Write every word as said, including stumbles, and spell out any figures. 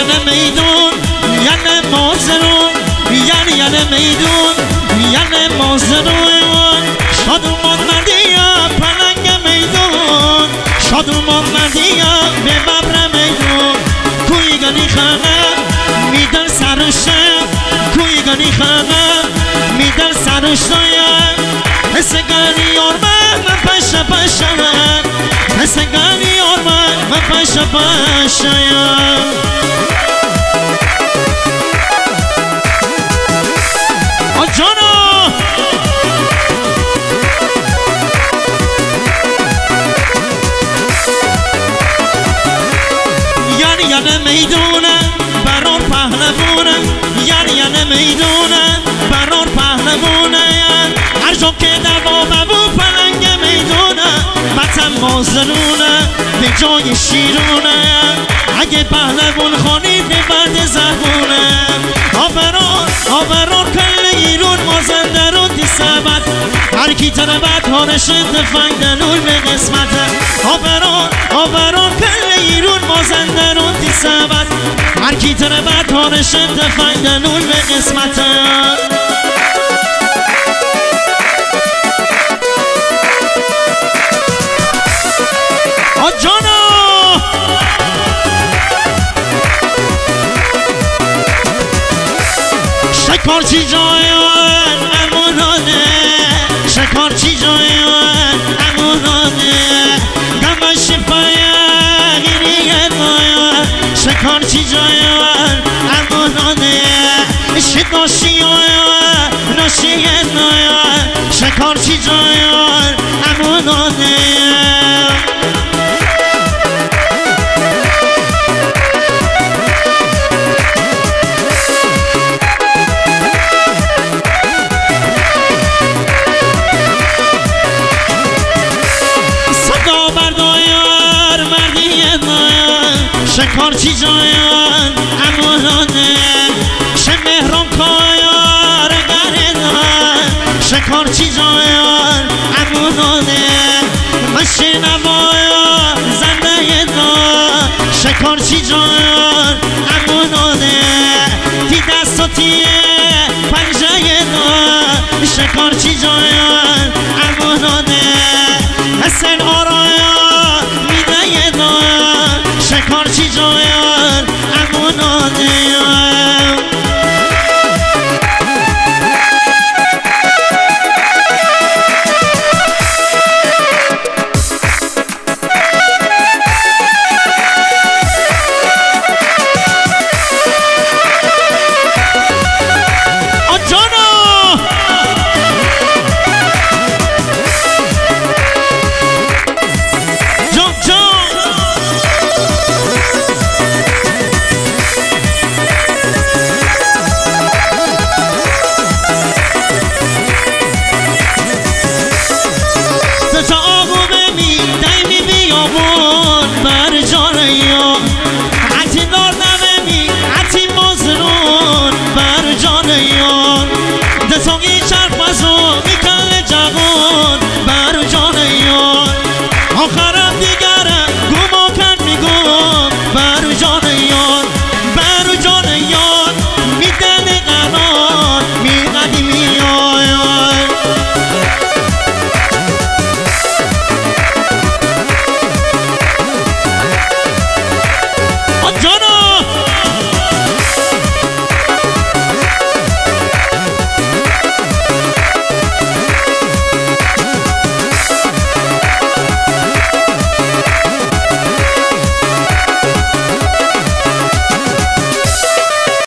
یعنی میدون یعنی مازرون یعنی یعنی میدون یعنی مازرون شادومان مردیا پلنگ میدون شادومان مردیا به ببر میدون کوی گنی خانه میدن سرشه کوی گنی خانه میدن سرشه حس گنی آرمه من پشه پشه حس گنی آرمه من پشه پشه آجانا یعنی یعنی میدونه برار پهلوونه یعنی یعنی میدونه برار پهلوونه هر جا که در بابو پلنگ میدونه وطن مازنونه به جای شیرونه اگه پهلوون خانید به برد زبونه آبرار آبرار کل ایرون مازندرون دی سبت هر کی تربت هارش تفنگ دلول به قسمته آبرار آبرار کل ایرون مازندرون دی سبت هر کی تربت هارش تفنگ دلول به قسمته آجانا شکارچی جایان امونانه شکارچی جایان امونانه گم شفایا گیریه نایا شکارچی جایان امونانه شکاشی آیا ناشیه نایا شکارچی جایان امونانه شکارچی جایان امونانه شه مهران کایار گردان شکارچی جایان امونانه من شنوایا زنده دان شکارچی جایان امونانه تی دستاتی پنجه دان شکارچی جایان امونانه حسن آرایا میده دان شکارچی جایان